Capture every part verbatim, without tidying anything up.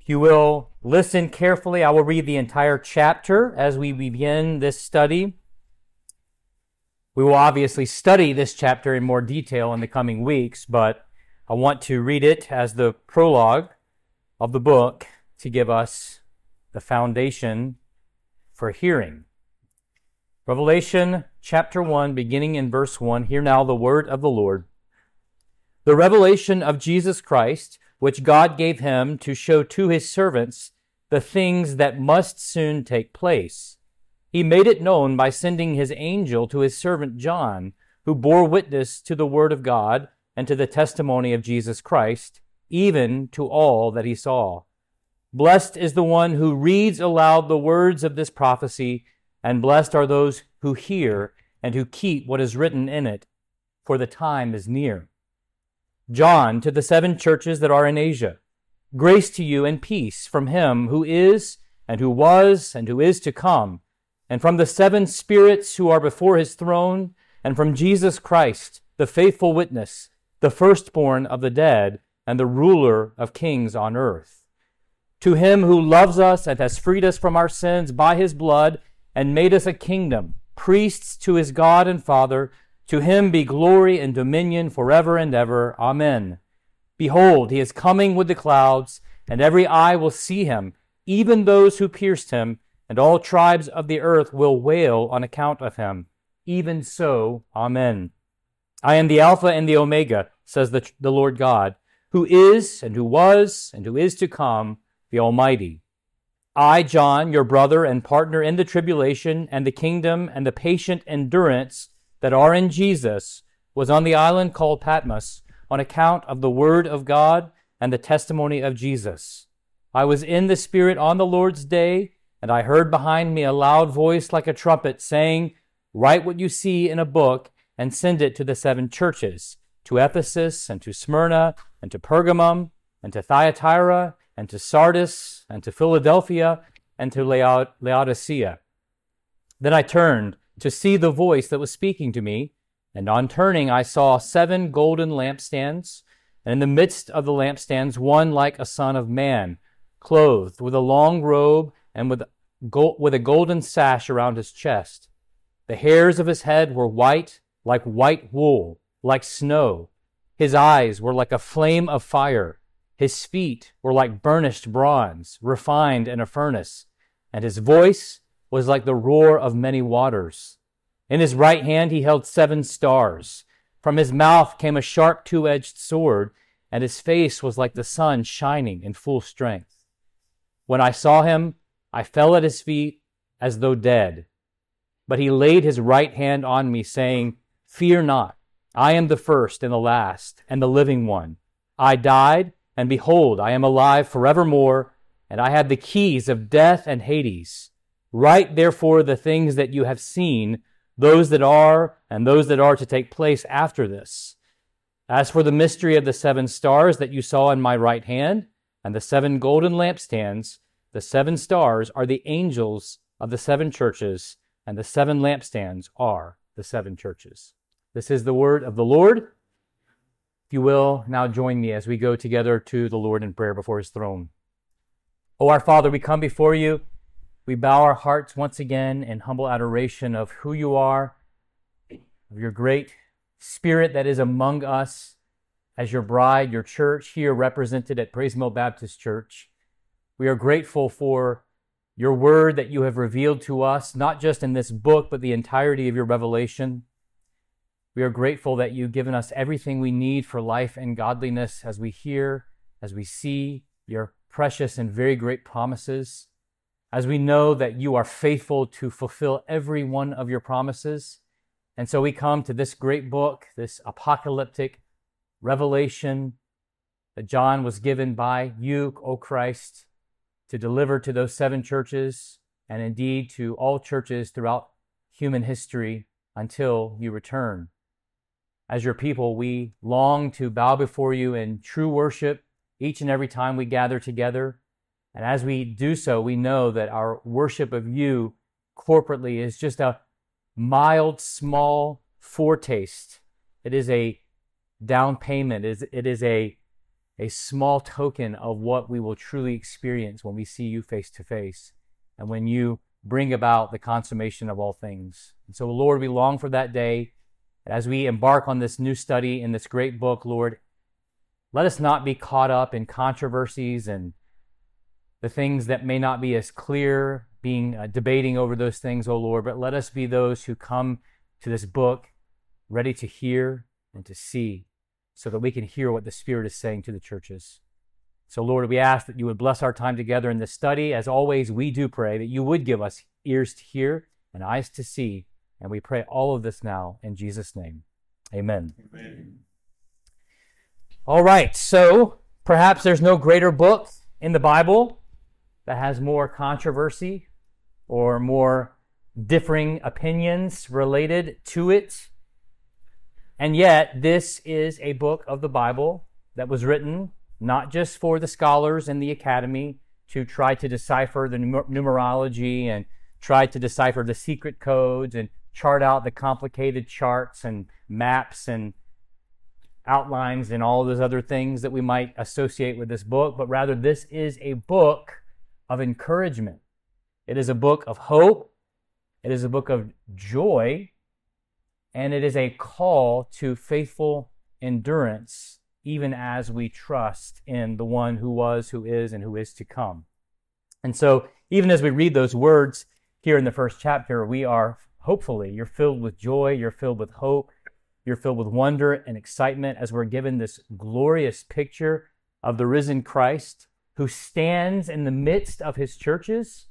If you will listen carefully, I will read the entire chapter as we begin this study. We will obviously study this chapter in more detail in the coming weeks, but I want to read it as the prologue of the book to give us the foundation for hearing. Revelation chapter one, beginning in verse one, hear now the word of the Lord. The revelation of Jesus Christ, which God gave him to show to his servants the things that must soon take place. He made it known by sending his angel to his servant John, who bore witness to the word of God and to the testimony of Jesus Christ, even to all that he saw. Blessed is the one who reads aloud the words of this prophecy, and blessed are those who hear and who keep what is written in it, for the time is near. John, to the seven churches that are in Asia, grace to you and peace from him who is, and who was, and who is to come, and from the seven spirits who are before his throne, and from Jesus Christ, the faithful witness, the firstborn of the dead, and the ruler of kings on earth. To him who loves us and has freed us from our sins by his blood, and made us a kingdom, priests to his God and Father, to him be glory and dominion forever and ever. Amen. Behold, he is coming with the clouds, and every eye will see him, even those who pierced him, and all tribes of the earth will wail on account of him. Even so, Amen. I am the Alpha and the Omega, says the, the Lord God, who is, and who was, and who is to come, the Almighty. I, John, your brother and partner in the tribulation and the kingdom and the patient endurance that are in Jesus, was on the island called Patmos on account of the word of God and the testimony of Jesus. I was in the Spirit on the Lord's day, and I heard behind me a loud voice like a trumpet saying, Write what you see in a book and send it to the seven churches, to Ephesus and to Smyrna and to Pergamum and to Thyatira and to Sardis and to Philadelphia and to Laodicea. Then I turned to see the voice that was speaking to me, and on turning I saw seven golden lampstands, and in the midst of the lampstands one like a son of man, clothed with a long robe and with, gold, with a golden sash around his chest. The hairs of his head were white, like white wool, like snow. His eyes were like a flame of fire. His feet were like burnished bronze, refined in a furnace, and his voice was like the roar of many waters. In his right hand he held seven stars. From his mouth came a sharp two-edged sword, and his face was like the sun shining in full strength. When I saw him, I fell at his feet as though dead. But he laid his right hand on me, saying, Fear not, I am the first and the last, and the living one. I died, and behold, I am alive forevermore, and I have the keys of death and Hades. Write therefore the things that you have seen, those that are, and those that are to take place after this. As for the mystery of the seven stars that you saw in my right hand, and the seven golden lampstands, the seven stars are the angels of the seven churches, and the seven lampstands are the seven churches. This is the word of the Lord. If you will, now join me as we go together to the Lord in prayer before his throne. O our Father, we come before you. We bow our hearts once again in humble adoration of who you are, of your great Spirit that is among us as your bride, your church here represented at Praise Mill Baptist Church. We are grateful for your word that you have revealed to us, not just in this book, but the entirety of your revelation. We are grateful that you've given us everything we need for life and godliness as we hear, as we see your precious and very great promises, as we know that you are faithful to fulfill every one of your promises. And so we come to this great book, this apocalyptic revelation that John was given by you, O Christ, to deliver to those seven churches, and indeed to all churches throughout human history until you return. As your people, we long to bow before you in true worship each and every time we gather together. And as we do so, we know that our worship of you corporately is just a mild, small foretaste. It is a down payment. It is, it is a, a small token of what we will truly experience when we see you face to face and when you bring about the consummation of all things. And so, Lord, we long for that day. As we embark on this new study in this great book, Lord, let us not be caught up in controversies and the things that may not be as clear, being uh, debating over those things, O Lord, but let us be those who come to this book ready to hear and to see so that we can hear what the Spirit is saying to the churches. So, Lord, we ask that you would bless our time together in this study. As always, we do pray that you would give us ears to hear and eyes to see. And we pray all of this now in Jesus' name. Amen. Amen. All right, so perhaps there's no greater book in the Bible that has more controversy or more differing opinions related to it. And yet, this is a book of the Bible that was written not just for the scholars in the academy to try to decipher the numer- numerology and try to decipher the secret codes and chart out the complicated charts and maps and outlines and all those other things that we might associate with this book, but rather this is a book of encouragement. It is a book of hope. It is a book of joy. And it is a call to faithful endurance, even as we trust in the one who was, who is, and who is to come. And so, even as we read those words here in the first chapter, we are, hopefully, you're filled with joy, you're filled with hope, you're filled with wonder and excitement as we're given this glorious picture of the risen Christ who stands in the midst of his churches.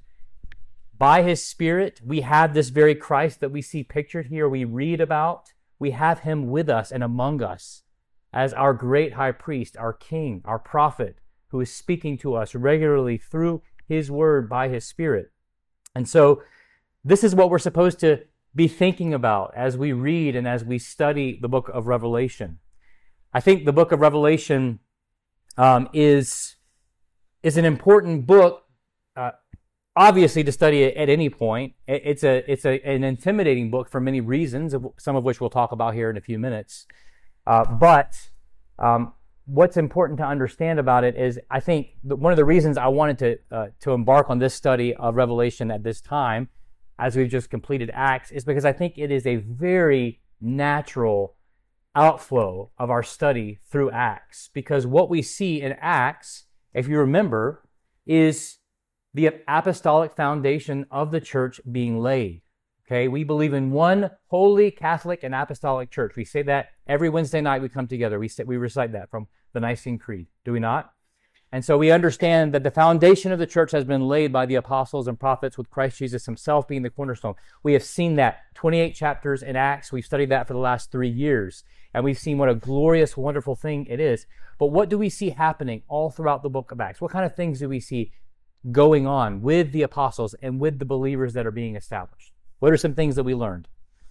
By his Spirit, we have this very Christ that we see pictured here, we read about. We have him with us and among us as our great high priest, our king, our prophet, who is speaking to us regularly through his word by his Spirit. And so this is what we're supposed to be thinking about as we read and as we study the book of Revelation. I think the book of Revelation um, is, is an important book, uh, obviously to study it at any point. It's a it's a, an intimidating book for many reasons, some of which we'll talk about here in a few minutes. Uh, but um, what's important to understand about it is, I think that one of the reasons I wanted to uh, to embark on this study of Revelation at this time, as we've just completed Acts, is because I think it is a very natural outflow of our study through Acts. Because what we see in Acts, if you remember, is the apostolic foundation of the church being laid. Okay, we believe in one holy Catholic and apostolic church. We say that every Wednesday night we come together. We say, we recite that from the Nicene Creed. Do we not? And so we understand that the foundation of the church has been laid by the apostles and prophets, with Christ Jesus himself being the cornerstone. We have seen that twenty-eight chapters in Acts. We've studied that for the last three years. And we've seen what a glorious, wonderful thing it is. But what do we see happening all throughout the book of Acts? What kind of things do we see going on with the apostles and with the believers that are being established? What are some things that we learned?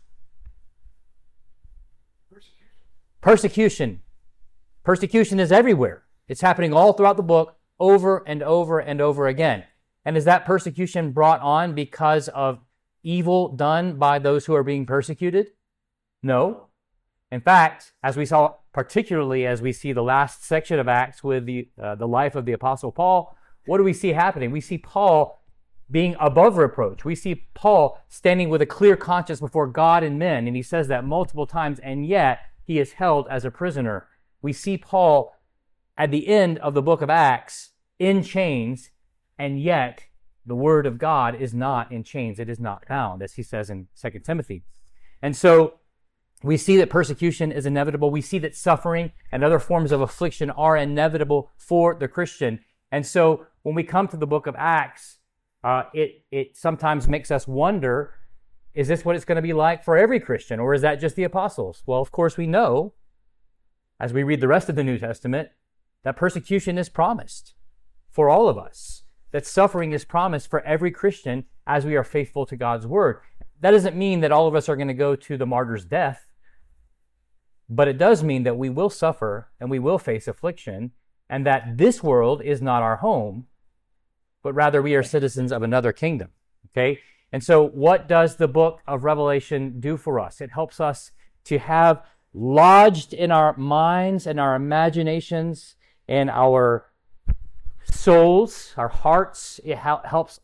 Persecution. Persecution. Persecution is everywhere. It's happening all throughout the book, over and over and over again. And is that persecution brought on because of evil done by those who are being persecuted? No. In fact, as we saw, particularly as we see the last section of Acts with the uh, the life of the Apostle Paul, what do we see happening? We see Paul being above reproach. We see Paul standing with a clear conscience before God and men, and he says that multiple times, and yet he is held as a prisoner. We see Paul at the end of the book of Acts in chains, and yet the word of God is not in chains. It is not bound, as he says in Second Timothy. And so we see that persecution is inevitable. We see that suffering and other forms of affliction are inevitable for the Christian. And so when we come to the book of Acts, uh, it, it sometimes makes us wonder, is this what it's going to be like for every Christian, or is that just the apostles? Well, of course we know, as we read the rest of the New Testament, that persecution is promised for all of us, that suffering is promised for every Christian as we are faithful to God's word. That doesn't mean that all of us are going to go to the martyr's death, but it does mean that we will suffer and we will face affliction, and that this world is not our home, but rather we are citizens of another kingdom. Okay? And so what does the book of Revelation do for us? It helps us to have lodged in our minds and our imaginations in our souls, our hearts. It hel- helps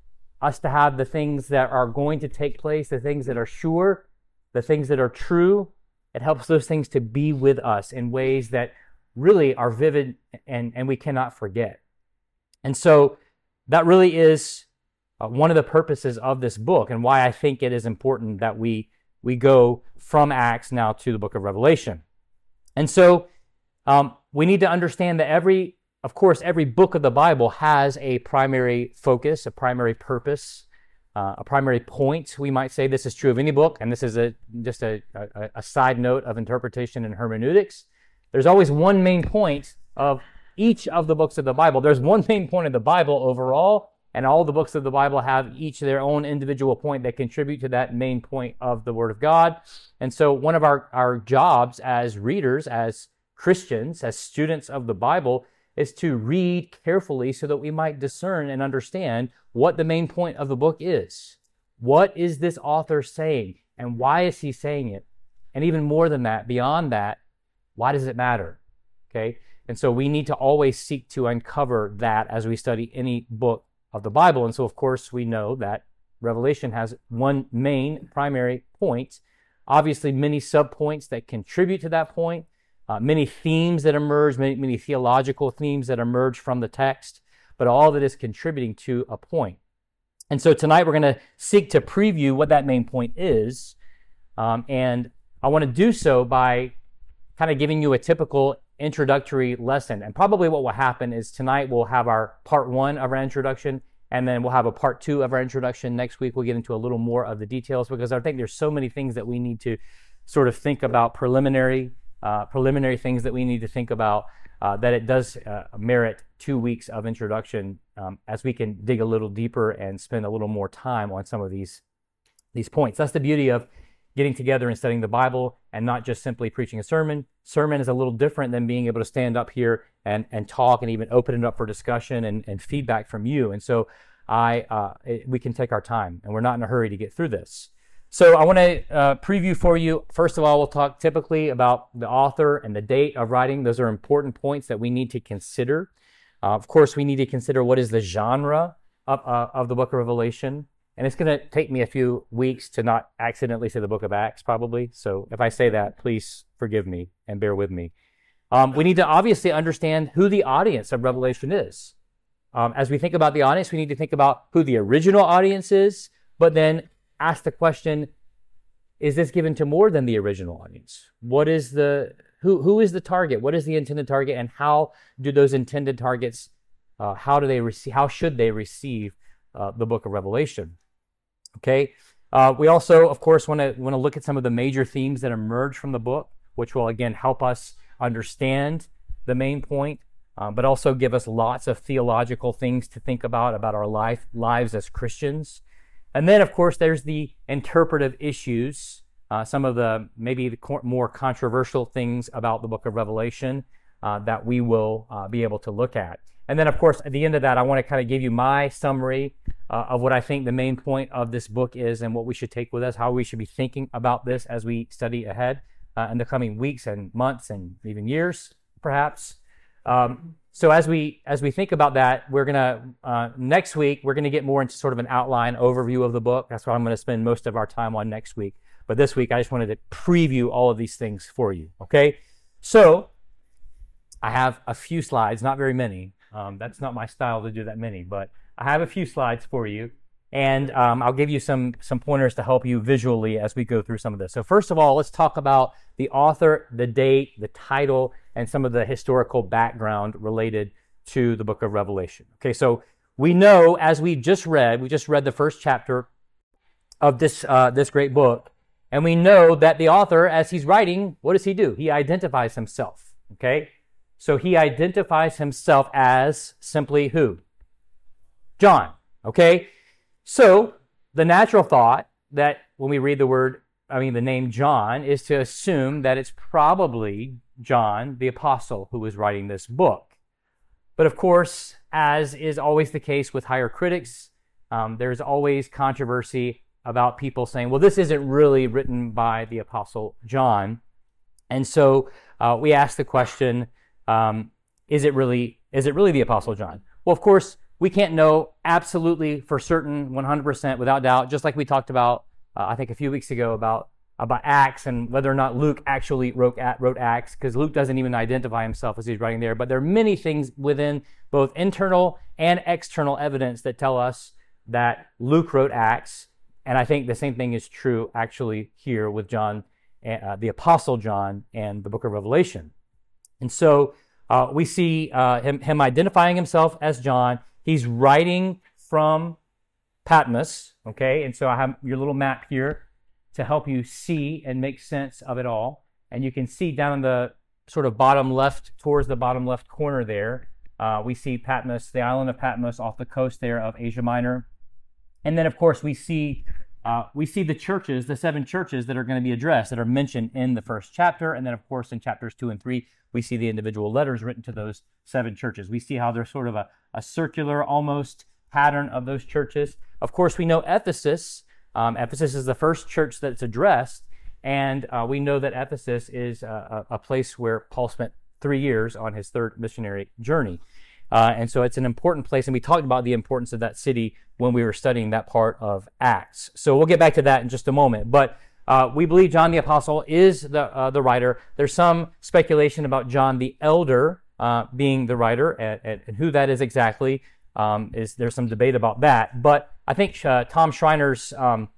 us to have the things that are going to take place, the things that are sure, the things that are true. It helps those things to be with us in ways that really are vivid and, and we cannot forget. And so that really is uh, one of the purposes of this book, and why I think it is important that we we go from Acts now to the book of Revelation. And so um, we need to understand that every, of course, every book of the Bible has a primary focus, a primary purpose, uh, a primary point. We might say this is true of any book, and this is a just a, a, a side note of interpretation and hermeneutics. There's always one main point of each of the books of the Bible. There's one main point of the Bible overall, and all the books of the Bible have each their own individual point that contribute to that main point of the Word of God. And so one of our, our jobs as readers, as Christians, as students of the Bible, is to read carefully so that we might discern and understand what the main point of the book is. What is this author saying, and why is he saying it? And even more than that, beyond that, why does it matter? Okay? And so we need to always seek to uncover that as we study any book of the Bible. And so, of course, we know that Revelation has one main primary point, obviously many subpoints that contribute to that point, uh, many themes that emerge, many, many theological themes that emerge from the text, but all that is contributing to a point. And so tonight we're going to seek to preview what that main point is, um, and I want to do so by kind of giving you a typical introductory lesson. And probably what will happen is tonight we'll have our part one of our introduction, and then we'll have a part two of our introduction. Next week we'll get into a little more of the details, because I think there's so many things that we need to sort of think about, preliminary uh, preliminary things that we need to think about, uh, that it does uh, merit two weeks of introduction, um, as we can dig a little deeper and spend a little more time on some of these these points. That's the beauty of getting together and studying the Bible, and not just simply preaching a sermon. Sermon is a little different than being able to stand up here and, and talk and even open it up for discussion and, and feedback from you. And so I uh, it, we can take our time, and we're not in a hurry to get through this. So I want to uh, preview for you. First of all, we'll talk typically about the author and the date of writing. Those are important points that we need to consider. Uh, of course, we need to consider what is the genre of, uh, of the book of Revelation. And it's going to take me a few weeks to not accidentally say the book of Acts, probably. So if I say that, please forgive me and bear with me. Um, we need to obviously understand who the audience of Revelation is. Um, as we think about the audience, we need to think about who the original audience is, but then ask the question, is this given to more than the original audience? What is the, who, who is the target? What is the intended target? And how do those intended targets, uh, how do they receive, how should they receive uh, the book of Revelation? Okay. Uh, we also, of course, want to want to look at some of the major themes that emerge from the book, which will again help us understand the main point, um, but also give us lots of theological things to think about about our life lives as Christians. And then, of course, there's the interpretive issues, uh, some of the maybe the more controversial things about the book of Revelation uh, that we will uh, be able to look at. And then, of course, at the end of that, I want to kind of give you my summary uh, of what I think the main point of this book is, and what we should take with us, how we should be thinking about this as we study ahead uh, in the coming weeks and months and even years, perhaps. Um, so as we as we think about that, we're gonna uh, next week we're gonna get more into sort of an outline overview of the book. That's what I'm going to spend most of our time on next week. But this week, I just wanted to preview all of these things for you. Okay, so I have a few slides, not very many. Um, that's not my style to do that many, but I have a few slides for you, and um, I'll give you some some pointers to help you visually as we go through some of this. So first of all, let's talk about the author, the date, the title, and some of the historical background related to the book of Revelation. Okay, so we know, as we just read, we just read the first chapter of this uh, this great book, and we know that the author, as he's writing, what does he do? He identifies himself. Okay. So he identifies himself as simply who? John. Okay? So the natural thought that when we read the word, I mean the name John, is to assume that it's probably John the Apostle who is writing this book. But of course, as is always the case with higher critics, um, there's always controversy about people saying, well, this isn't really written by the Apostle John. And so uh, we ask the question, Um, is it really is it really the Apostle John? Well, of course, we can't know absolutely for certain, one hundred percent without doubt, just like we talked about, uh, I think a few weeks ago about, about Acts and whether or not Luke actually wrote, wrote Acts, because Luke doesn't even identify himself as he's writing there. But there are many things within both internal and external evidence that tell us that Luke wrote Acts. And I think the same thing is true actually here with John, uh, the Apostle John, and the book of Revelation. And so uh, we see uh, him, him identifying himself as John. He's writing from Patmos, okay? And so I have your little map here to help you see and make sense of it all. And you can see down in the sort of bottom left, towards the bottom left corner there, uh, we see Patmos, the island of Patmos off the coast there of Asia Minor. And then, of course, we see uh, we see the churches, the seven churches that are going to be addressed, that are mentioned in the first chapter. And then, of course, in chapters two and three, we see the individual letters written to those seven churches. We see how they're sort of a, a circular, almost, pattern of those churches. Of course, we know Ephesus. Um, Ephesus is the first church that's addressed. And uh, we know that Ephesus is a, a place where Paul spent three years on his third missionary journey. Uh, and so it's an important place, and we talked about the importance of that city when we were studying that part of Acts. So we'll get back to that in just a moment. But uh, we believe John the Apostle is the uh, the writer. There's some speculation about John the Elder uh, being the writer, and, and, and who that is exactly. Um, is there's some debate about that. But I think uh, Tom Schreiner's um,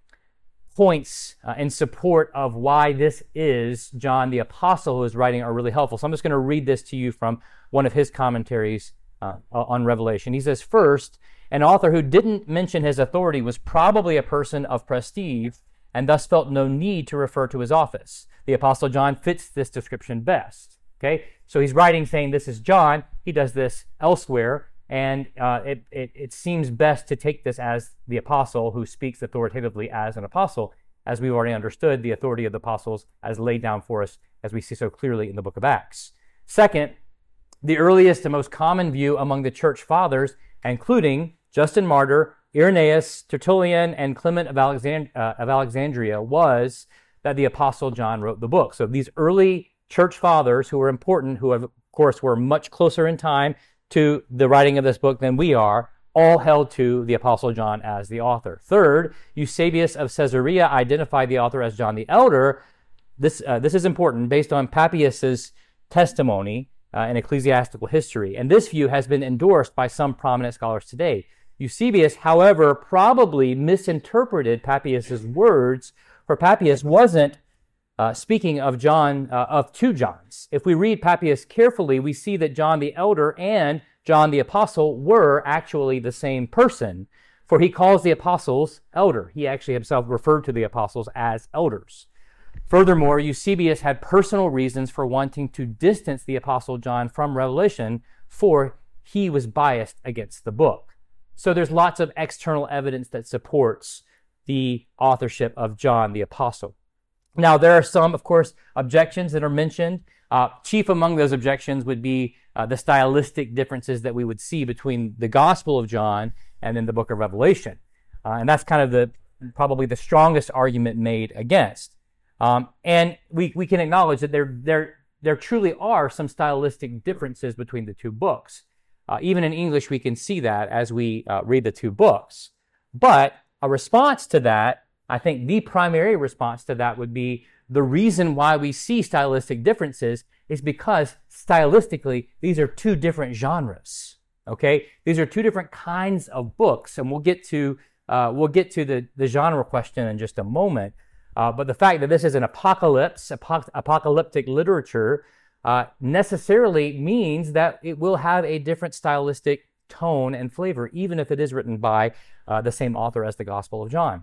points uh, in support of why this is John the Apostle who is writing are really helpful. So I'm just going to read this to you from one of his commentaries uh, on Revelation. He says, first, an author who didn't mention his authority was probably a person of prestige and thus felt no need to refer to his office. The Apostle John fits this description best. Okay, so he's writing saying this is John. He does this elsewhere. And uh, it, it, it seems best to take this as the apostle who speaks authoritatively as an apostle, as we've already understood the authority of the apostles as laid down for us, as we see so clearly in the book of Acts. Second, the earliest and most common view among the church fathers, including Justin Martyr, Irenaeus, Tertullian, and Clement of, Alexand- uh, of Alexandria, was that the apostle John wrote the book. So these early church fathers who were important, who of course were much closer in time to the writing of this book than we are, all held to the Apostle John as the author. Third, Eusebius of Caesarea identified the author as John the Elder. This uh, this is important based on Papias's testimony uh, in ecclesiastical history. And this view has been endorsed by some prominent scholars today. Eusebius, however, probably misinterpreted Papias's words, for Papias wasn't Uh, speaking of John, uh, of two Johns. If we read Papias carefully, we see that John the Elder and John the Apostle were actually the same person, for he calls the apostles elder. He actually himself referred to the apostles as elders. Furthermore, Eusebius had personal reasons for wanting to distance the Apostle John from Revelation, for he was biased against the book. So there's lots of external evidence that supports the authorship of John the Apostle. Now, there are some, of course, objections that are mentioned. Uh, chief among those objections would be uh, the stylistic differences that we would see between the Gospel of John and then the book of Revelation. Uh, and that's kind of the probably the strongest argument made against. Um, and we, we can acknowledge that there, there, there truly are some stylistic differences between the two books. Uh, even in English, we can see that as we uh, read the two books. But a response to that, I think the primary response to that would be the reason why we see stylistic differences is because stylistically, these are two different genres, okay? These are two different kinds of books, and we'll get to uh, we'll get to the, the genre question in just a moment. Uh, but the fact that this is an apocalypse, apoc- apocalyptic literature, uh, necessarily means that it will have a different stylistic tone and flavor, even if it is written by uh, the same author as the Gospel of John.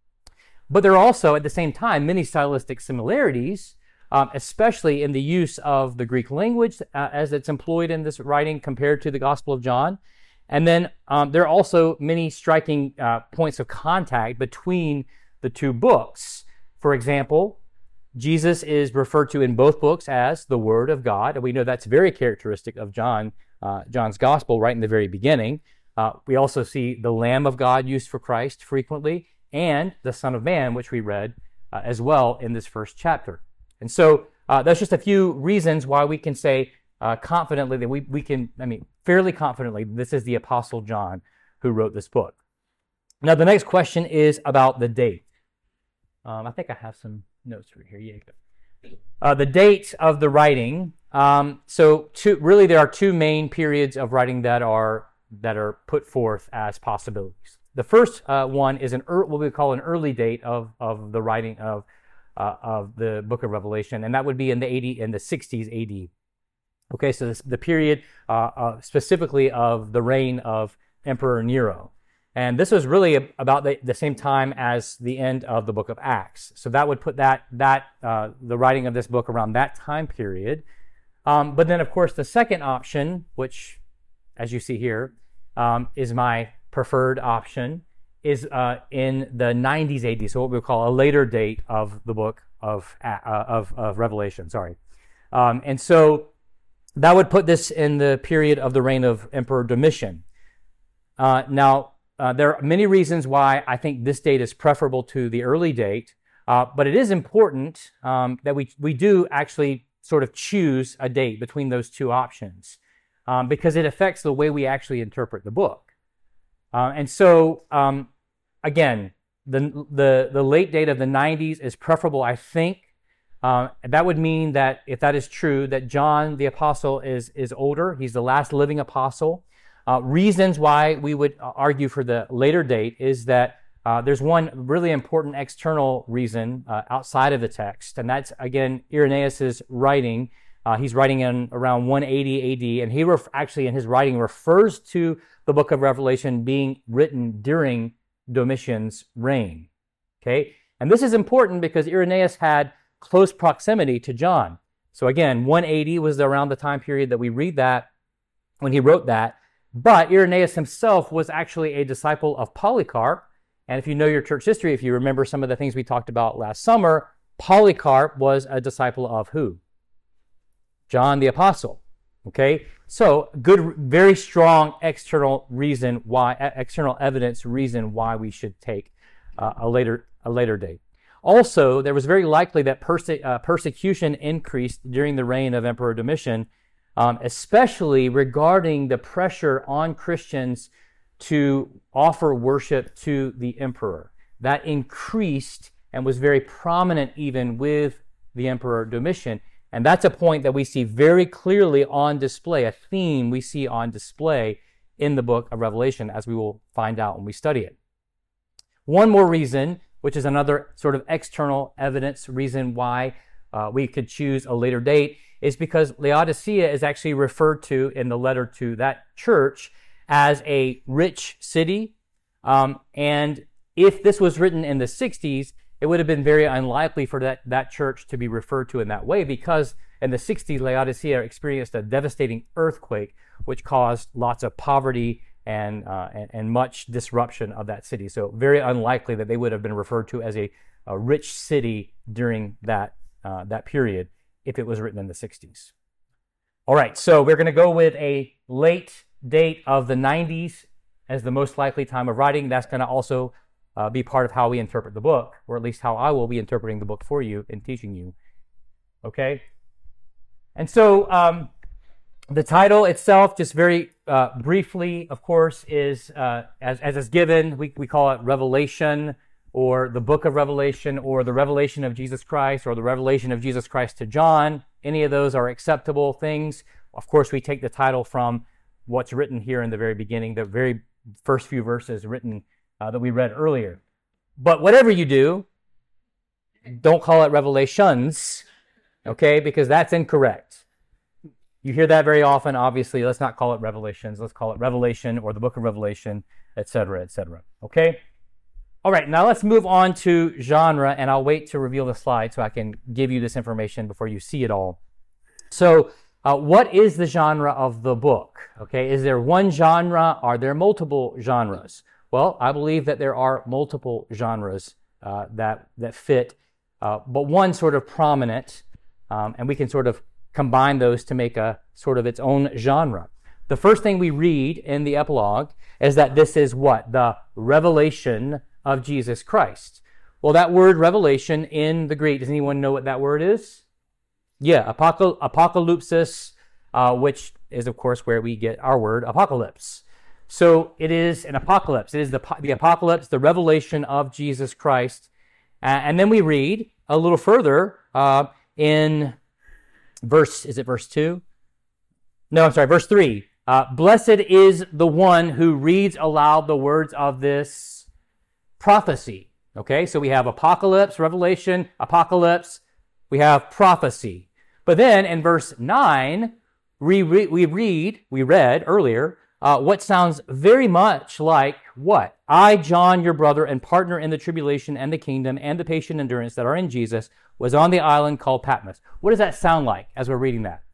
But there are also, at the same time, many stylistic similarities, um, especially in the use of the Greek language uh, as it's employed in this writing compared to the Gospel of John. And then um, there are also many striking uh, points of contact between the two books. For example, Jesus is referred to in both books as the Word of God, and we know that's very characteristic of John, uh, John's Gospel right in the very beginning. Uh, we also see the Lamb of God used for Christ frequently, and the Son of Man, which we read uh, as well in this first chapter. And so uh, that's just a few reasons why we can say uh, confidently that we, we can, I mean, fairly confidently, this is the Apostle John who wrote this book. Now, the next question is about the date. Um, I think I have some notes right here. Yeah. Uh, the date of the writing. Um, so, two, really, there are two main periods of writing that are that are put forth as possibilities. The first uh, one is an er, what we call an early date of of the writing of uh, of the Book of Revelation, and that would be in the eighty in the sixties A D. Okay, so this, the period uh, uh, specifically of the reign of Emperor Nero. And this was really about the, the same time as the end of the book of Acts. So that would put that, that uh, the writing of this book around that time period. Um, but then, of course, the second option, which, as you see here, um, is my preferred option, is uh, in the nineties A D, so what we call a later date of the book of, uh, of, of Revelation. Sorry. Um, and so that would put this in the period of the reign of Emperor Domitian. Uh, now, Uh, there are many reasons why I think this date is preferable to the early date, uh, but it is important um, that we, we do actually sort of choose a date between those two options um, because it affects the way we actually interpret the book. Uh, and so, um, again, the, the, the late date of the nineties is preferable, I think. Uh, that would mean that if that is true, that John the Apostle is, is older. He's the last living apostle. Uh, reasons why we would argue for the later date is that uh, there's one really important external reason uh, outside of the text, and that's, again, Irenaeus' writing. Uh, he's writing in around one eighty A D, and he ref- actually in his writing refers to the book of Revelation being written during Domitian's reign. Okay, and this is important because Irenaeus had close proximity to John. So again, one eighty was around the time period that we read that when he wrote that. But Irenaeus himself was actually a disciple of Polycarp. And if you know your church history, if you remember some of the things we talked about last summer, Polycarp was a disciple of who? John the Apostle. Okay? So, good, very strong external reason why, external evidence reason why we should take uh, a later a later date. Also, there was very likely that perse- uh, persecution increased during the reign of Emperor Domitian, Um, especially regarding the pressure on Christians to offer worship to the emperor. That increased and was very prominent even with the Emperor Domitian. And that's a point that we see very clearly on display, a theme we see on display in the book of Revelation, as we will find out when we study it. One more reason, which is another sort of external evidence reason why uh, we could choose a later date, is because Laodicea is actually referred to in the letter to that church as a rich city. Um, and if this was written in the sixties, it would have been very unlikely for that, that church to be referred to in that way because in the sixties, Laodicea experienced a devastating earthquake, which caused lots of poverty and, uh, and, and much disruption of that city. So very unlikely that they would have been referred to as a, a rich city during that, uh, that period, if it was written in the sixties. All right, so we're going to go with a late date of the nineties as the most likely time of writing. That's going to also uh, be part of how we interpret the book, or at least how I will be interpreting the book for you and teaching you. Okay? And so um, the title itself, just very uh, briefly, of course, is, uh, as, as is given, we, we call it Revelation, or the book of Revelation, or the revelation of Jesus Christ, or the revelation of Jesus Christ to John. Any of those are acceptable things. Of course, we take the title from what's written here in the very beginning, the very first few verses written uh, that we read earlier. But whatever you do, don't call it Revelations, okay, because that's incorrect. You hear that very often, obviously. Let's not call it Revelations. Let's call it Revelation, or the book of Revelation, et cetera, et cetera, okay? All right, now let's move on to genre, and I'll wait to reveal the slide so I can give you this information before you see it all. So, uh, what is the genre of the book? Okay, is there one genre? Are there multiple genres? Well, I believe that there are multiple genres uh, that that fit, uh, but one sort of prominent, um, and we can sort of combine those to make a sort of its own genre. The first thing we read in the epilogue is that this is what? The revelation of Jesus Christ. Well, that word revelation in the Greek, does anyone know what that word is? Yeah, apocal- apocalypsis, uh, which is, of course, where we get our word apocalypse. So it is an apocalypse. It is the, the apocalypse, the revelation of Jesus Christ. Uh, and then we read a little further uh, in verse, is it verse two? No, I'm sorry, verse three. Uh, Blessed is the one who reads aloud the words of this prophecy. Okay, so we have apocalypse, revelation, apocalypse. We have prophecy. But then in verse nine, we, re- we read, we read earlier, uh, what sounds very much like what? I, John, your brother and partner in the tribulation and the kingdom and the patient endurance that are in Jesus, was on the island called Patmos. What does that sound like as we're reading that?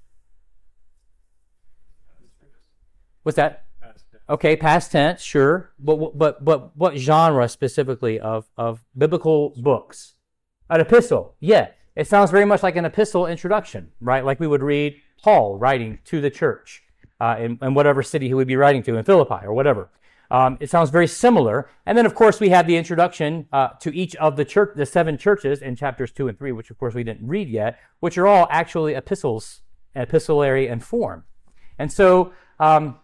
What's that? Past tense. Okay, past tense, sure. But but but what genre specifically of, of biblical books? An epistle, yeah. It sounds very much like an epistle introduction, right? Like we would read Paul writing to the church uh, in, in whatever city he would be writing to, in Philippi or whatever. Um, it sounds very similar. And then, of course, we have the introduction uh, to each of the church, the seven churches in chapters two and three, which, of course, we didn't read yet, which are all actually epistles, epistolary in form. And so um,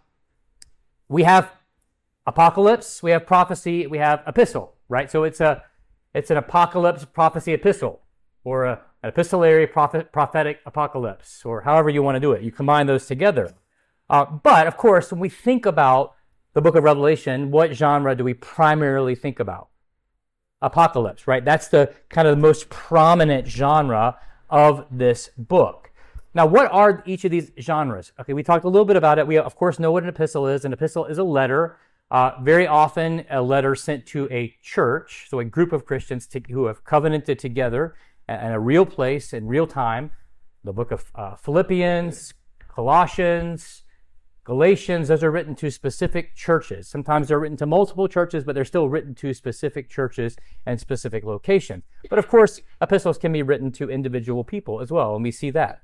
we have apocalypse, we have prophecy, we have epistle, right? So it's a it's an apocalypse prophecy epistle, or a, an epistolary prophet, prophetic apocalypse, or however you want to do it. You combine those together. Uh, but, of course, when we think about the book of Revelation, what genre do we primarily think about? Apocalypse, right? That's the kind of the most prominent genre of this book. Now, what are each of these genres? Okay, we talked a little bit about it. We, of course, know what an epistle is. An epistle is a letter, uh, very often a letter sent to a church, so a group of Christians to, who have covenanted together in a real place, in real time. The book of uh, Philippians, Colossians, Galatians, those are written to specific churches. Sometimes they're written to multiple churches, but they're still written to specific churches and specific locations. But of course, epistles can be written to individual people as well, and we see that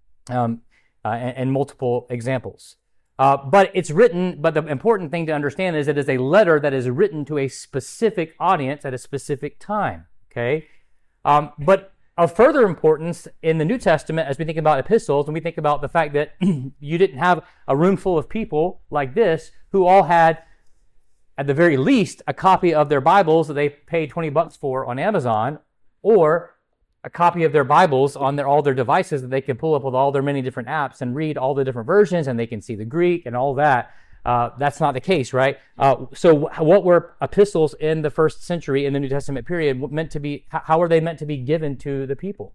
um, uh, in, in multiple examples. Uh, but it's written, but the important thing to understand is it is a letter that is written to a specific audience at a specific time, okay? Um, but of further importance in the New Testament, as we think about epistles, and we think about the fact that you didn't have a room full of people like this who all had, at the very least, a copy of their Bibles that they paid twenty bucks for on Amazon, or a copy of their Bibles on their, all their devices that they can pull up with all their many different apps and read all the different versions, and they can see the Greek and all that. Uh, that's not the case, right? Uh, so what were epistles in the first century in the New Testament period meant to be, how were they meant to be given to the people?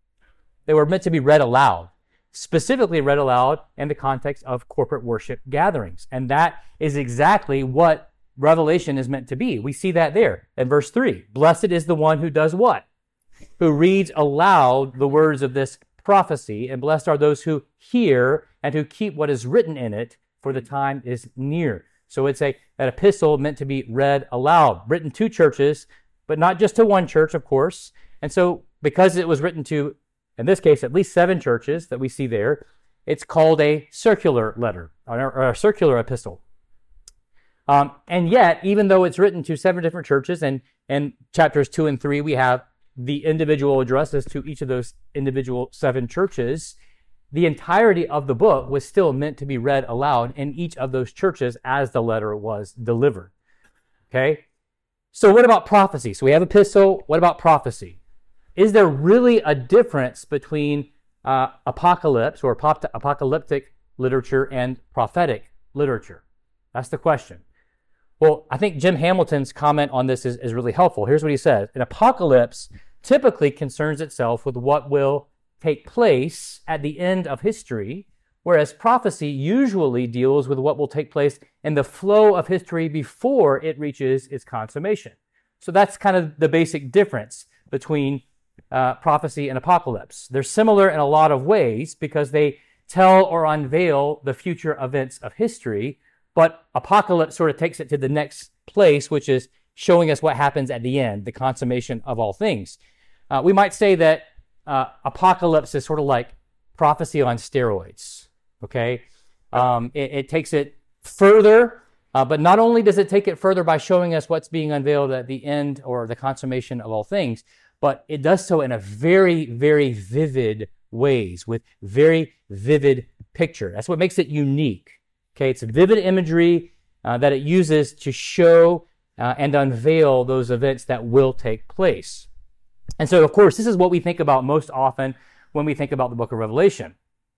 They were meant to be read aloud, specifically read aloud in the context of corporate worship gatherings. And that is exactly what Revelation is meant to be. We see that there in verse three. Blessed is the one who does what? Who reads aloud the words of this prophecy, and blessed are those who hear and who keep what is written in it, for the time is near. So it's a, an epistle meant to be read aloud, written to churches, but not just to one church, of course. And so because it was written to, in this case, at least seven churches that we see there, it's called a circular letter, or, or a circular epistle. Um, and yet, even though it's written to seven different churches, and in chapters two and three, we have the individual addresses to each of those individual seven churches, the entirety of the book was still meant to be read aloud in each of those churches as the letter was delivered. Okay? So what about prophecy? So we have epistle. What about prophecy? Is there really a difference between uh, apocalypse or pop- apocalyptic literature and prophetic literature? That's the question. Well, I think Jim Hamilton's comment on this is, is really helpful. Here's what he says. An apocalypse typically concerns itself with what will take place at the end of history, whereas prophecy usually deals with what will take place in the flow of history before it reaches its consummation. So that's kind of the basic difference between uh, prophecy and apocalypse. They're similar in a lot of ways because they tell or unveil the future events of history, but apocalypse sort of takes it to the next place, which is showing us what happens at the end, the consummation of all things. Uh, we might say that Uh, apocalypse is sort of like prophecy on steroids, okay? Um, it, it takes it further, uh, but not only does it take it further by showing us what's being unveiled at the end or the consummation of all things, but it does so in a very, very vivid ways with very vivid picture. That's what makes it unique. Okay, it's vivid imagery uh, that it uses to show uh, and unveil those events that will take place. And so, of course, this is what we think about most often when we think about the book of Revelation.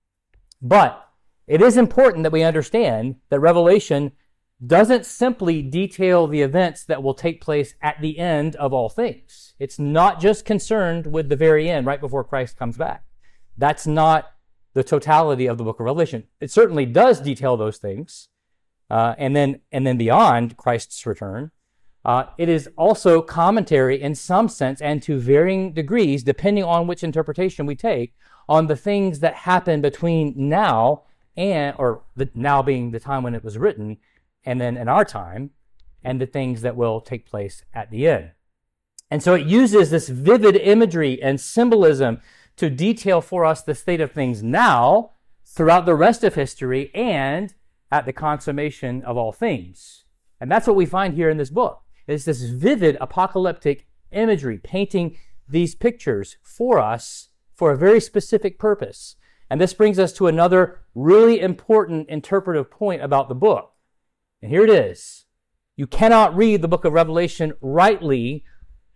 But it is important that we understand that Revelation doesn't simply detail the events that will take place at the end of all things. It's not just concerned with the very end, right before Christ comes back. That's not the totality of the book of Revelation. It certainly does detail those things, uh, and then and then beyond Christ's return. Uh, it is also commentary in some sense and to varying degrees, depending on which interpretation we take, on the things that happen between now and, or the, now being the time when it was written, and then in our time, and the things that will take place at the end. And so it uses this vivid imagery and symbolism to detail for us the state of things now, throughout the rest of history, and at the consummation of all things. And that's what we find here in this book. It's this vivid apocalyptic imagery, painting these pictures for us for a very specific purpose. And this brings us to another really important interpretive point about the book. And here it is. You cannot read the book of Revelation rightly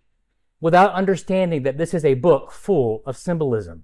without understanding that this is a book full of symbolism.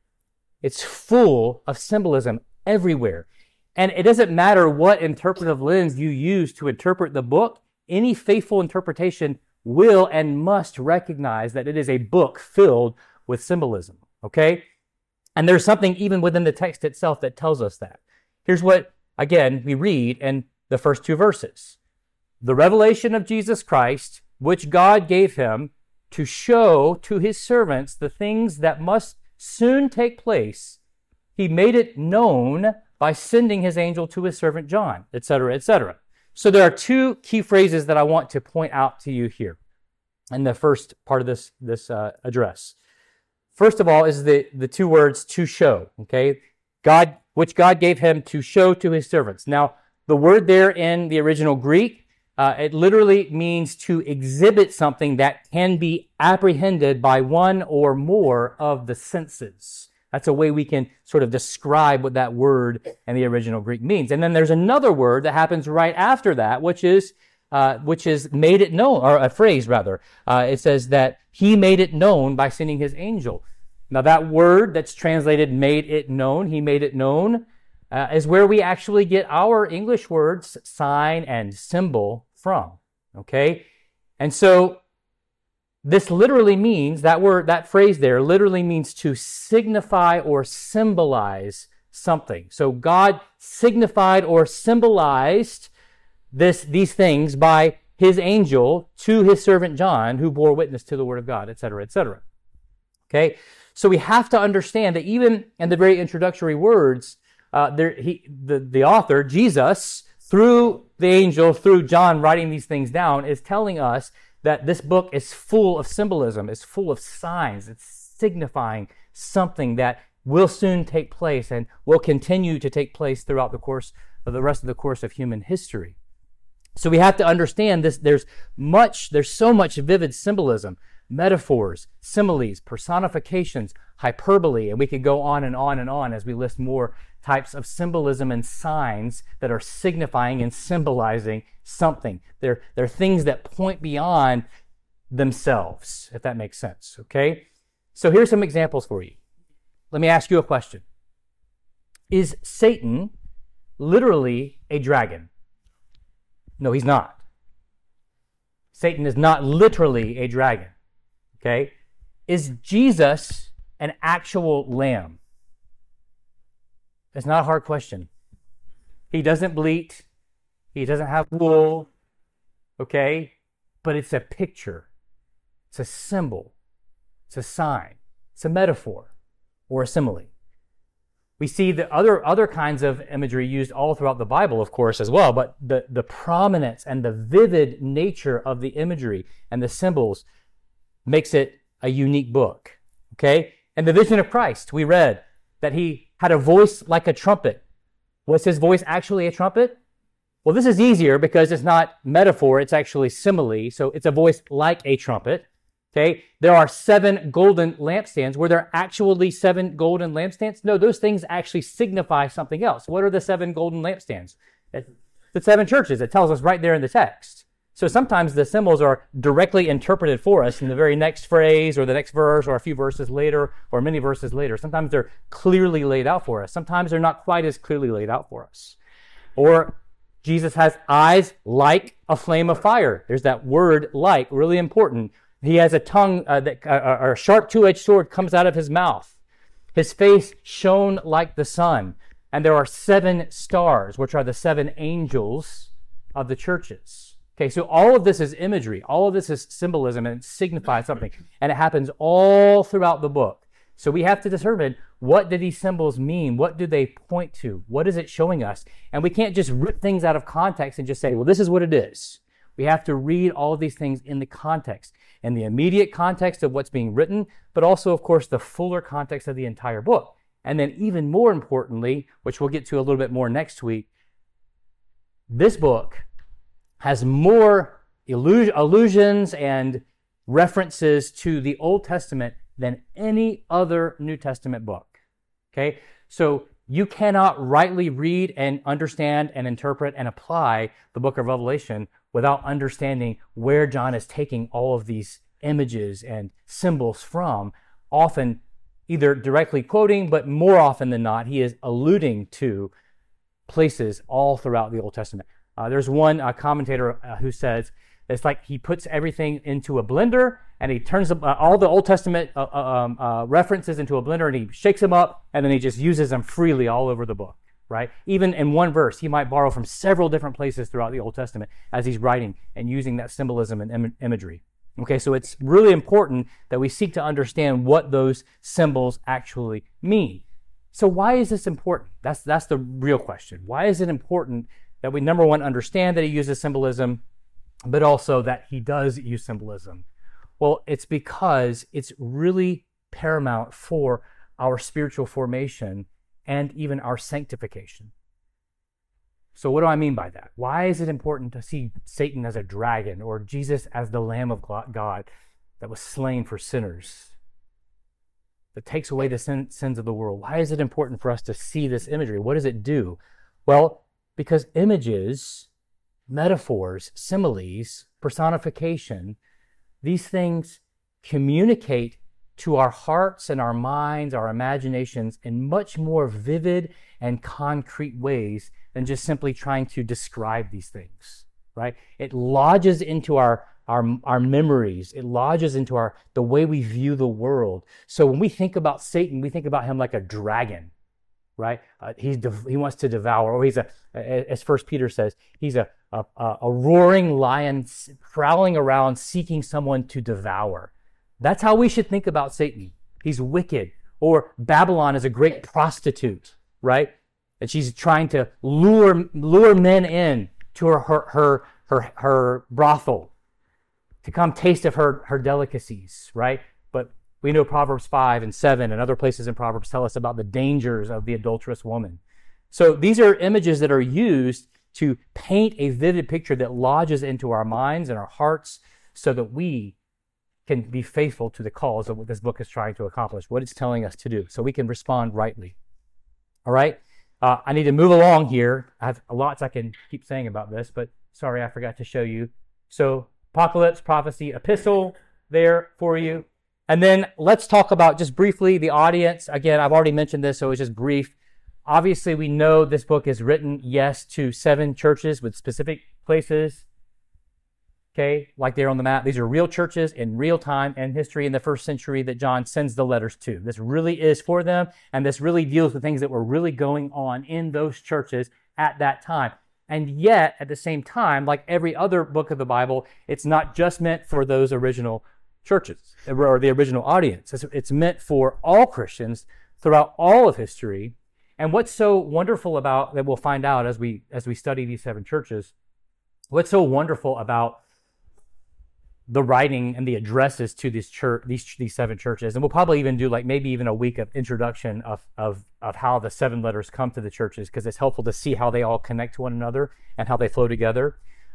It's full of symbolism everywhere. And it doesn't matter what interpretive lens you use to interpret the book, any faithful interpretation will and must recognize that it is a book filled with symbolism, okay? And there's something even within the text itself that tells us that. Here's what, again, we read in the first two verses. The revelation of Jesus Christ, which God gave him to show to his servants the things that must soon take place, he made it known by sending his angel to his servant John, et cetera, et cetera. So there are two key phrases that I want to point out to you here in the first part of this, this uh, address. First of all is the, the two words to show, okay? God, which God gave him to show to his servants. Now, the word there in the original Greek, uh, it literally means to exhibit something that can be apprehended by one or more of the senses. That's a way we can sort of describe what that word in the original Greek means. And then there's another word that happens right after that, which is uh, which is made it known, or a phrase rather. Uh, it says that he made it known by sending his angel. Now that word that's translated made it known, he made it known, uh, is where we actually get our English words sign and symbol from, okay? And so this literally means, that word, that phrase there literally means to signify or symbolize something. So God signified or symbolized this, these things by his angel to his servant John, who bore witness to the word of God, et cetera, et cetera. Okay? So we have to understand that even in the very introductory words, uh, there, he, the, the author, Jesus, through the angel, through John writing these things down, is telling us that this book is full of symbolism, is full of signs. It's signifying something that will soon take place and will continue to take place throughout the course of the rest of the course of human history. So we have to understand this. There's much, there's so much vivid symbolism, metaphors, similes, personifications, hyperbole, and we could go on and on and on as we list more types of symbolism and signs that are signifying and symbolizing something. They're, they're things that point beyond themselves, if that makes sense, okay? So here's some examples for you. Let me ask you a question. Is Satan literally a dragon? No, he's not. Satan is not literally a dragon, okay? Is Jesus an actual lamb? It's not a hard question. He doesn't bleat. He doesn't have wool, okay? But it's a picture. It's a symbol. It's a sign. It's a metaphor or a simile. We see the other, other kinds of imagery used all throughout the Bible, of course, as well, but the, the prominence and the vivid nature of the imagery and the symbols makes it a unique book, okay? In the vision of Christ, we read that he had a voice like a trumpet. Was his voice actually a trumpet? Well, this is easier because it's not metaphor, it's actually simile, so it's a voice like a trumpet. Okay, there are seven golden lampstands. Were there actually seven golden lampstands? No, those things actually signify something else. What are the seven golden lampstands? The seven churches. It tells us right there in the text. So sometimes the symbols are directly interpreted for us in the very next phrase or the next verse or a few verses later or many verses later. Sometimes they're clearly laid out for us. Sometimes they're not quite as clearly laid out for us. Or Jesus has eyes like a flame of fire. There's that word like, really important. He has a tongue, uh, that, uh, or a sharp two-edged sword comes out of his mouth. His face shone like the sun. And there are seven stars, which are the seven angels of the churches. Okay, so all of this is imagery. All of this is symbolism, and it signifies something. And it happens all throughout the book. So we have to determine, what do these symbols mean? What do they point to? What is it showing us? And we can't just rip things out of context and just say, well, this is what it is. We have to read all of these things in the context, in the immediate context of what's being written, but also, of course, the fuller context of the entire book. And then even more importantly, which we'll get to a little bit more next week, this book has more illus- allusions and references to the Old Testament than any other New Testament book. Okay? So you cannot rightly read and understand and interpret and apply the book of Revelation without understanding where John is taking all of these images and symbols from, often either directly quoting, but more often than not, he is alluding to places all throughout the Old Testament. Uh, there's one uh, commentator uh, who says it's like he puts everything into a blender and he turns uh, all the Old Testament uh, um, uh, references into a blender and he shakes them up and then he just uses them freely all over the book, right? Even in one verse, he might borrow from several different places throughout the Old Testament as he's writing and using that symbolism and Im- imagery. Okay, so it's really important that we seek to understand what those symbols actually mean. So why is this important? That's that's the real question. Why is it important that we, number one, understand that he uses symbolism, but also that he does use symbolism? Well, it's because it's really paramount for our spiritual formation and even our sanctification. So what do I mean by that? Why is it important to see Satan as a dragon or Jesus as the Lamb of God that was slain for sinners, that takes away the sin, sins of the world? Why is it important for us to see this imagery? What does it do? Well, because images, metaphors, similes, personification, these things communicate to our hearts and our minds, our imaginations in much more vivid and concrete ways than just simply trying to describe these things, right? It lodges into our, our, our memories. It lodges into our the way we view the world. So when we think about Satan, we think about him like a dragon, right? Uh, he's de- he wants to devour, or he's a, as First Peter says, he's a, a, a roaring lion prowling around seeking someone to devour. That's how we should think about Satan. He's wicked. Or Babylon is a great prostitute, right? And she's trying to lure lure men in to her her her her, her brothel to come taste of her, her delicacies, right? But we know Proverbs five and seven and other places in Proverbs tell us about the dangers of the adulterous woman. So these are images that are used to paint a vivid picture that lodges into our minds and our hearts so that we can be faithful to the cause of what this book is trying to accomplish, what it's telling us to do, so we can respond rightly. All right? Uh, I need to move along here. I have lots I can keep saying about this, but sorry, I forgot to show you. So, Apocalypse, Prophecy, Epistle there for you. And then let's talk about just briefly the audience. Again, I've already mentioned this, so it's just brief. Obviously, we know this book is written, yes, to seven churches with specific places. Okay, like there on the map. These are real churches in real time and history in the first century that John sends the letters to. This really is for them, and this really deals with things that were really going on in those churches at that time. And yet, at the same time, like every other book of the Bible, it's not just meant for those original churches or the original audience. It's, it's meant for all Christians throughout all of history. And what's so wonderful about, that we'll find out as we as we study these seven churches, what's so wonderful about the writing and the addresses to this church, these these seven churches, and we'll probably even do like maybe even a week of introduction of of of how the seven letters come to the churches, because it's helpful to see how they all connect to one another and how they flow together.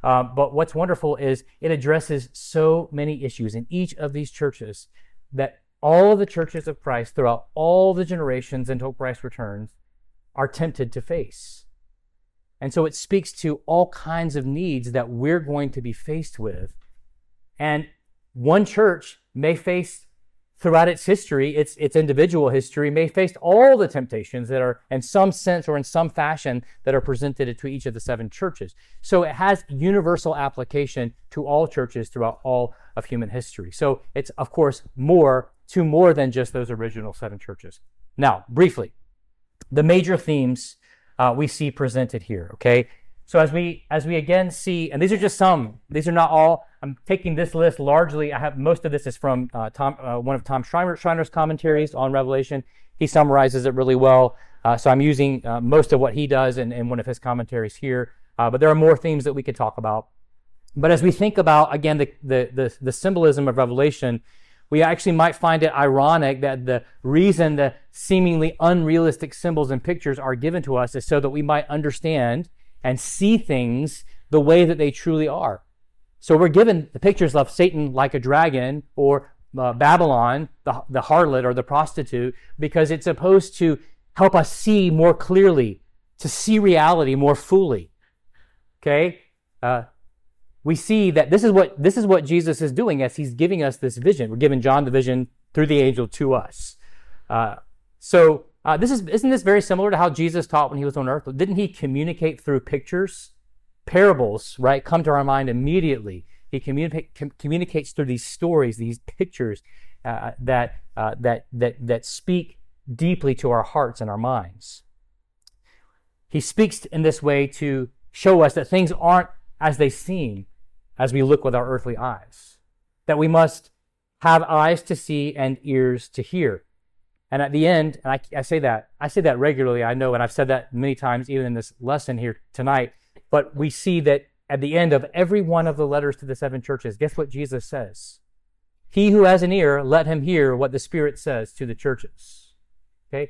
Uh, but what's wonderful is it addresses so many issues in each of these churches that all of the churches of Christ throughout all the generations until Christ returns are tempted to face. And so it speaks to all kinds of needs that we're going to be faced with. And one church may face, throughout its history, its, its individual history, may face all the temptations that are in some sense or in some fashion that are presented to each of the seven churches. So it has universal application to all churches throughout all of human history. So it's, of course, more to more than just those original seven churches. Now, briefly, the major themes uh, we see presented here, okay? So as we as we again see, and these are just some, these are not all. I'm taking this list largely. I have most of this is from uh, Tom, uh, one of Tom Schreiner, Schreiner's commentaries on Revelation. He summarizes it really well. Uh, so I'm using uh, most of what he does in, in one of his commentaries here. Uh, but there are more themes that we could talk about. But as we think about again the the the, the symbolism of Revelation, we actually might find it ironic that the reason the seemingly unrealistic symbols and pictures are given to us is so that we might understand and see things the way that they truly are. So we're given the pictures of Satan like a dragon, or uh, Babylon, the, the harlot or the prostitute, because it's supposed to help us see more clearly, to see reality more fully. Okay? Uh, we see that this is what this is what Jesus is doing as he's giving us this vision. We're giving John the vision through the angel to us. Uh, so Uh, this is, isn't this very similar to how Jesus taught when he was on earth? Didn't he communicate through pictures? Parables, right, come to our mind immediately. He communicate, com- communicates through these stories, these pictures uh, that, uh, that, that, that speak deeply to our hearts and our minds. He speaks in this way to show us that things aren't as they seem as we look with our earthly eyes. That we must have eyes to see and ears to hear. And at the end, and I, I say that, I say that regularly, I know, and I've said that many times even in this lesson here tonight, but we see that at the end of every one of the letters to the seven churches, guess what Jesus says? He who has an ear, let him hear what the Spirit says to the churches. Okay?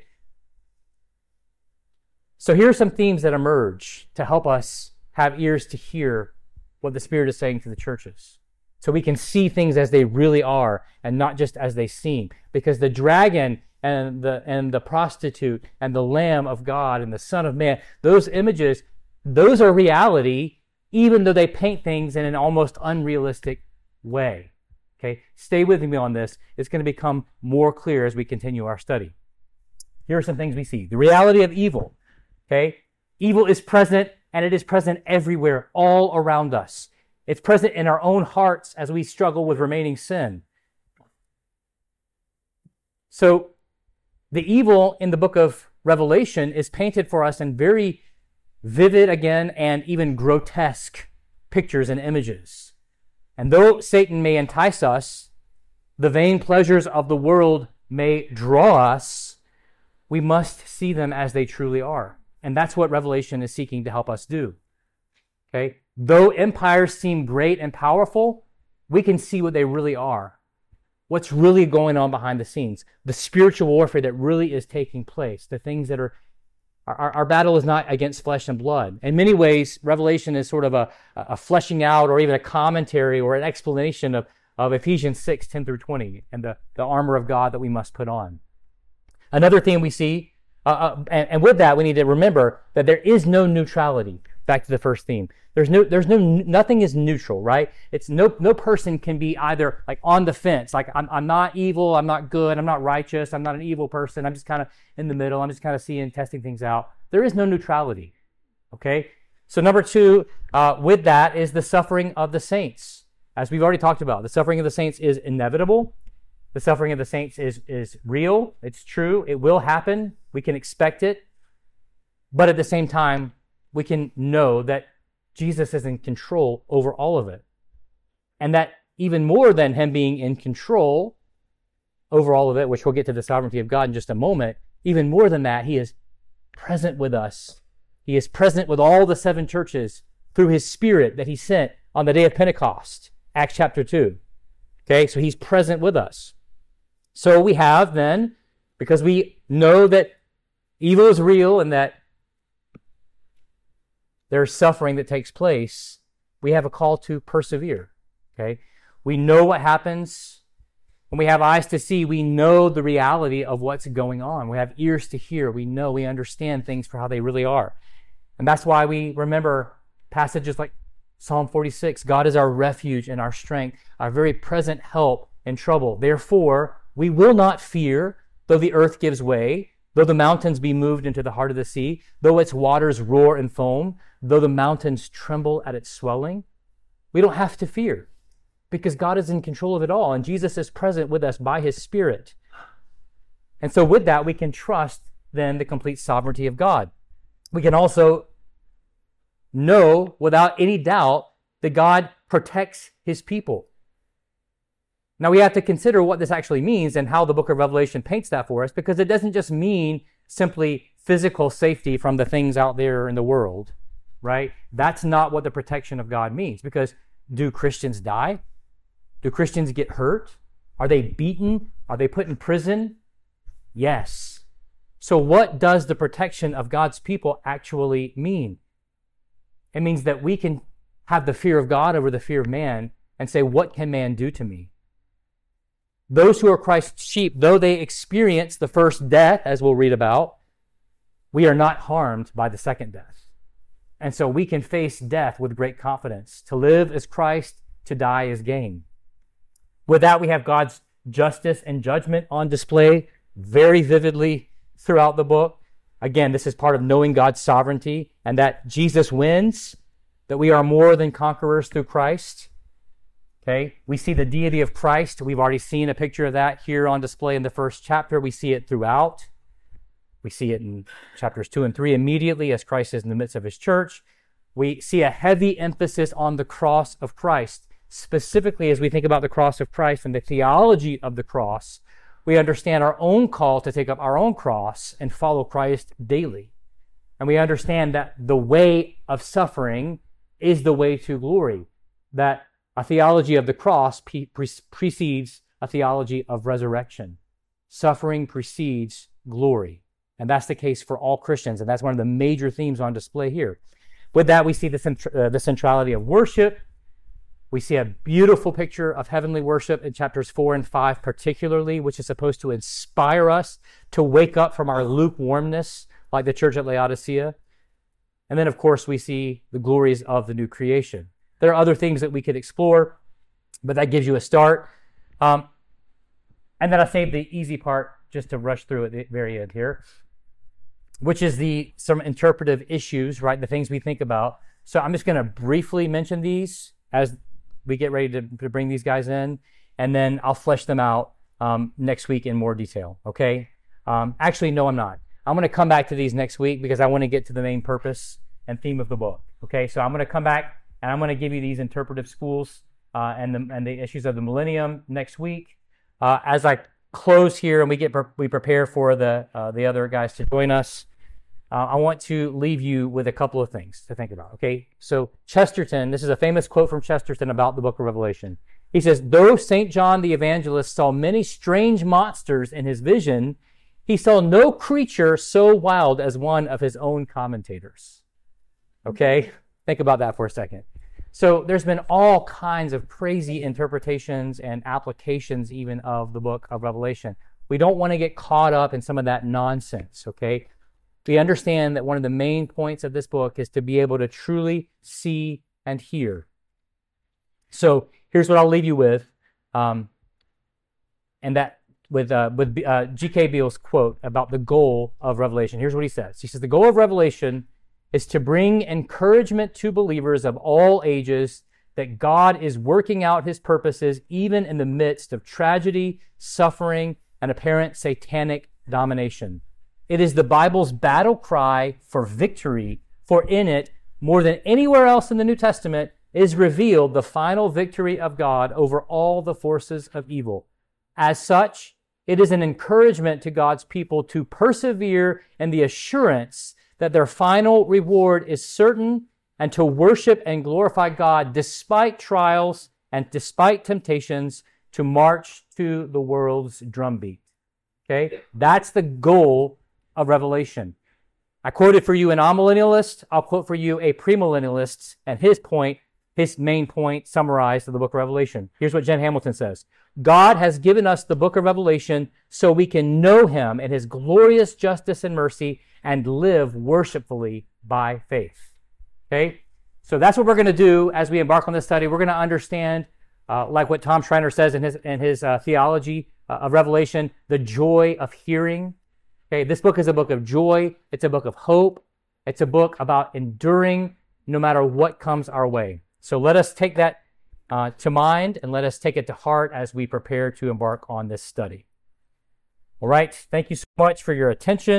So here are some themes that emerge to help us have ears to hear what the Spirit is saying to the churches. So we can see things as they really are and not just as they seem. Because the dragon and the and the prostitute and the Lamb of God and the Son of Man, those images, those are reality, even though they paint things in an almost unrealistic way. Okay, stay with me on this. It's going to become more clear as we continue our study. Here are some things we see. The reality of evil. Okay, evil is present, and it is present everywhere, all around us. It's present in our own hearts as we struggle with remaining sin. So, the evil in the book of Revelation is painted for us in very vivid, again, and even grotesque pictures and images. And though Satan may entice us, the vain pleasures of the world may draw us, we must see them as they truly are. And that's what Revelation is seeking to help us do. Okay? Though empires seem great and powerful, we can see what they really are. What's really going on behind the scenes, the spiritual warfare that really is taking place, the things that are, our, our battle is not against flesh and blood. In many ways, Revelation is sort of a, a fleshing out or even a commentary or an explanation of, of Ephesians six, ten through twenty, and the, the armor of God that we must put on. Another thing we see, uh, uh, and, and with that, we need to remember that there is no neutrality. Back to the first theme. There's no, there's no, nothing is neutral, right? It's no, no person can be either like on the fence, like I'm, I'm not evil, I'm not good, I'm not righteous, I'm not an evil person, I'm just kind of in the middle, I'm just kind of seeing, testing things out. There is no neutrality, okay? So number two, uh, with that is the suffering of the saints. As we've already talked about, the suffering of the saints is inevitable. The suffering of the saints is, is real, it's true, it will happen, we can expect it, but at the same time, we can know that Jesus is in control over all of it. And that even more than him being in control over all of it, which we'll get to the sovereignty of God in just a moment, even more than that, he is present with us. He is present with all the seven churches through his Spirit that he sent on the day of Pentecost, Acts chapter two. Okay, so he's present with us. So we have then, because we know that evil is real and that there's suffering that takes place, we have a call to persevere, okay? We know what happens. When we have eyes to see, we know the reality of what's going on. We have ears to hear. We know, we understand things for how they really are. And that's why we remember passages like Psalm forty-six, God is our refuge and our strength, our very present help in trouble. Therefore, we will not fear, though the earth gives way, though the mountains be moved into the heart of the sea, though its waters roar and foam, though the mountains tremble at its swelling. We don't have to fear because God is in control of it all, and Jesus is present with us by his Spirit. And so with that, we can trust then the complete sovereignty of God. We can also know without any doubt that God protects his people. Now we have to consider what this actually means and how the book of Revelation paints that for us, because it doesn't just mean simply physical safety from the things out there in the world, right? That's not what the protection of God means, because do Christians die? Do Christians get hurt? Are they beaten? Are they put in prison? Yes. So what does the protection of God's people actually mean? It means that we can have the fear of God over the fear of man and say, what can man do to me? Those who are Christ's sheep, though they experience the first death, as we'll read about, we are not harmed by the second death. And so we can face death with great confidence. To live is Christ, to die is gain. With that, we have God's justice and judgment on display very vividly throughout the book. Again, this is part of knowing God's sovereignty and that Jesus wins, that we are more than conquerors through Christ. Okay, we see the deity of Christ. We've already seen a picture of that here on display in the first chapter. We see it throughout. We see it in chapters two and three immediately as Christ is in the midst of his church. We see a heavy emphasis on the cross of Christ. Specifically, as we think about the cross of Christ and the theology of the cross, we understand our own call to take up our own cross and follow Christ daily. And we understand that the way of suffering is the way to glory, that a theology of the cross pre- pre- precedes a theology of resurrection. Suffering precedes glory. And that's the case for all Christians, and that's one of the major themes on display here. With that, we see the, cent- uh, the centrality of worship. We see a beautiful picture of heavenly worship in chapters four and five particularly, which is supposed to inspire us to wake up from our lukewarmness like the church at Laodicea. And then, of course, we see the glories of the new creation. There are other things that we could explore, but that gives you a start. Um, and then I saved the easy part just to rush through at the very end here, which is the some interpretive issues, right? The things we think about. So I'm just going to briefly mention these as we get ready to, to bring these guys in, and then I'll flesh them out um, next week in more detail, okay? Um, actually, no, I'm not. I'm going to come back to these next week because I want to get to the main purpose and theme of the book, okay? So I'm going to come back and I'm going to give you these interpretive schools uh, and, the, and the issues of the millennium next week. Uh, as I close here and we get we prepare for the uh, the other guys to join us, uh, I want to leave you with a couple of things to think about, okay? So Chesterton, this is a famous quote from Chesterton about the book of Revelation. He says, though Saint John the Evangelist saw many strange monsters in his vision, he saw no creature so wild as one of his own commentators. Okay? Think about that for a second. So there's been all kinds of crazy interpretations and applications even of the book of Revelation. We don't want to get caught up in some of that nonsense, okay? We understand that one of the main points of this book is to be able to truly see and hear. So here's what I'll leave you with, um, and that with uh, with uh, G K Beale's quote about the goal of Revelation. Here's what he says. He says, the goal of Revelation is to bring encouragement to believers of all ages that God is working out his purposes even in the midst of tragedy, suffering, and apparent satanic domination. It is the Bible's battle cry for victory, for in it, more than anywhere else in the New Testament, is revealed the final victory of God over all the forces of evil. As such, it is an encouragement to God's people to persevere in the assurance that their final reward is certain and to worship and glorify God despite trials and despite temptations to march to the world's drumbeat. Okay? That's the goal of Revelation. I quoted for you an amillennialist. I'll quote for you a premillennialist, and his point his main point summarized in the book of Revelation. Here's what Jen Hamilton says. God has given us the book of Revelation so we can know him in his glorious justice and mercy and live worshipfully by faith. Okay? So that's what we're going to do as we embark on this study. We're going to understand, uh, like what Tom Schreiner says in his, in his uh, theology uh, of Revelation, the joy of hearing. Okay, this book is a book of joy. It's a book of hope. It's a book about enduring no matter what comes our way. So let us take that uh, to mind and let us take it to heart as we prepare to embark on this study. All right, thank you so much for your attention.